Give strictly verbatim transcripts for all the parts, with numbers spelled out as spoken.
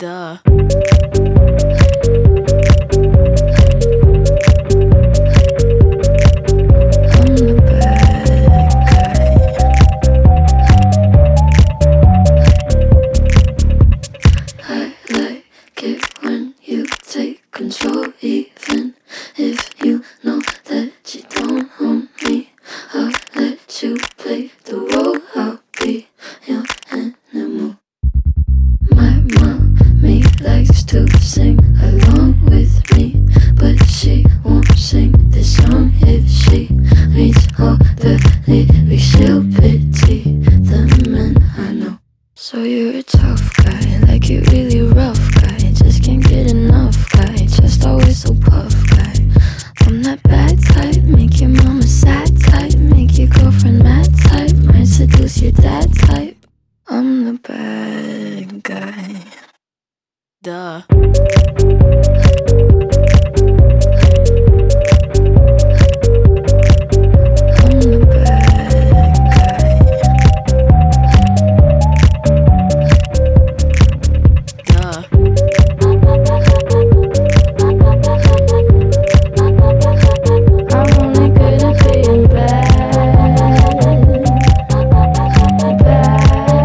Duh. I'm the bad guy. I like it when you take control, even if you know that you don't own me. I'll let you play the role, I'll be your animal. My mommy likes to sing along with me, but she won't sing this song if she reads all the lyrics. She'll pity the men I know. So you're a tough guy, like you really rough guy, just can't get enough guy, just always so puff guy. I'm that bad type, make your mama sad type, make your girlfriend mad type, might seduce your dad type. I'm the bad guy. Duh. I'm the bad guy. Duh. I'm only good at being bad. Bad.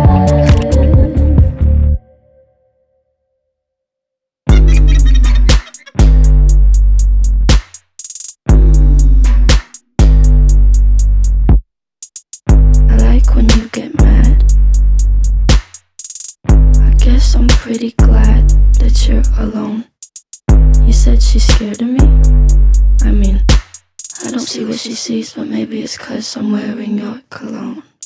I like when you get mad. I guess I'm pretty glad that you're alone. You said she's scared of me? I mean, I don't see what she sees, but maybe it's 'cause I'm wearing your cologne.